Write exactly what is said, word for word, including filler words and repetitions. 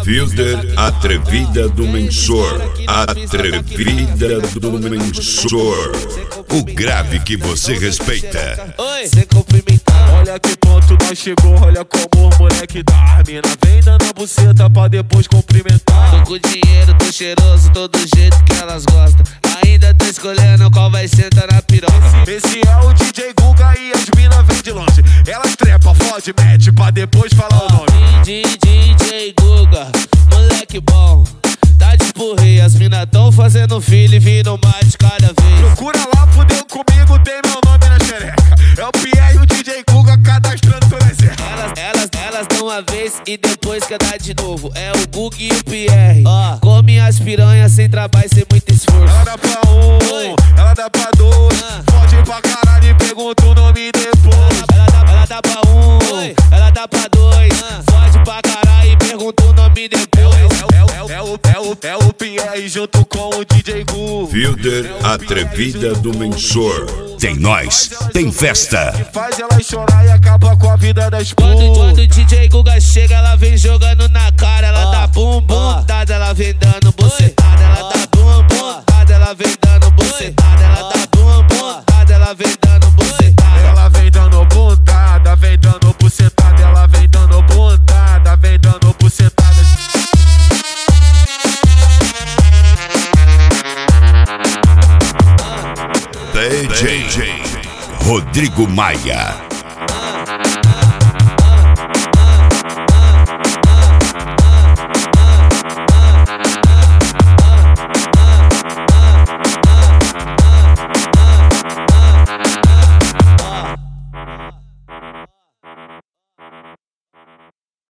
Fielder Atrevida do Mensor, Atrevida do Mensor, o grave que você respeita. Oi, sem cumprimentar. Olha que ponto nós chegou, olha como os moleque da mina vem dando a buceta pra depois cumprimentar. Tô com dinheiro, tô cheiroso, todo jeito que elas gostam. Ainda tô escolhendo qual vai sentar na piroca. Esse é o D J Guga e as mina vem de longe. Elas trepa, fode, mete pra depois falar o nome. D J Guga, moleque bom, tá de porrei. As mina tão fazendo filho e viram mais de cada vez. Procura lá, fudeu comigo, tem meu nome na xereca. É o Pierre e o D J Guga cadastrando todas as erras. Elas, elas, elas dão uma vez e depois quer dar de novo. É o Guga e o Pierre. Ó, come as piranhas sem trabalho, sem muito esforço. Ela dá pra um, Oi. ela dá pra dois, Ah. fode pra caralho e pergunta o nome depois. Ela dá, ela dá pra um, Oi. Ela dá pra dois, ah. Fode pra caralho e pergunta o nome depois. É, é, é, é, o, é, o, é o Pierre junto com o D J Guga. Fielder Atrevida do Mensor. Tem nós, tem festa. Que faz ela chorar e acaba com a vida das Quando, putas. quando o D J Guga chega, ela vem jogando na cara. Ela dá bum bum dada, ela vem dando bucetada. Ela dá bum bum dada, ela vem dando bucetada. Ela dá bum bum dada, ela vem dando bucetada. Ela vem dando bundada, vem dando bucetada. Ela vem dando bundada, vem dando bucetada. D J Rodrigo Maia.